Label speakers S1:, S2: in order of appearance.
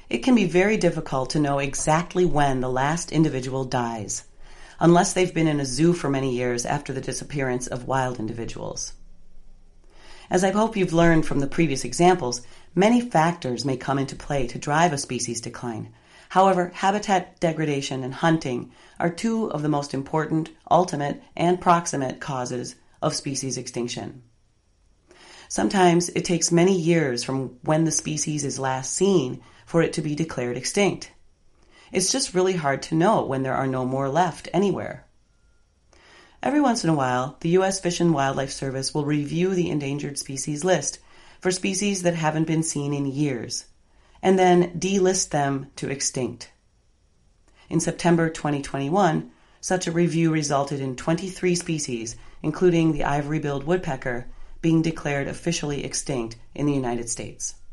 S1: It can be very difficult to know exactly when the last individual dies, unless they've been in a zoo for many years after the disappearance of wild individuals. As I hope you've learned from the previous examples, many factors may come into play to drive a species decline. However, habitat degradation and hunting are two of the most important, ultimate, and proximate causes of species extinction. Sometimes it takes many years from when the species is last seen for it to be declared extinct. It's just really hard to know when there are no more left anywhere. Every once in a while, the U.S. Fish and Wildlife Service will review the endangered species list for species that haven't been seen in years, and then delist them to extinct. In September 2021, such a review resulted in 23 species, including the ivory-billed woodpecker, being declared officially extinct in the United States.